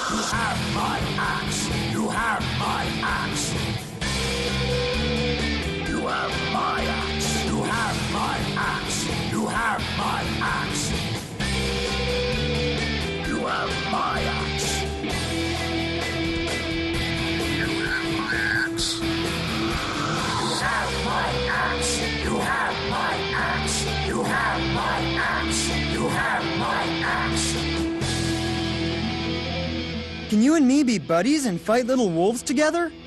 You have my axe. You have my axe. You have my axe. You have my axe. You have my axe. You have my axe. You have my axe. You have my axe. You have my axe. You have my axe. You have my axe. Can you and me be buddies and fight little wolves together?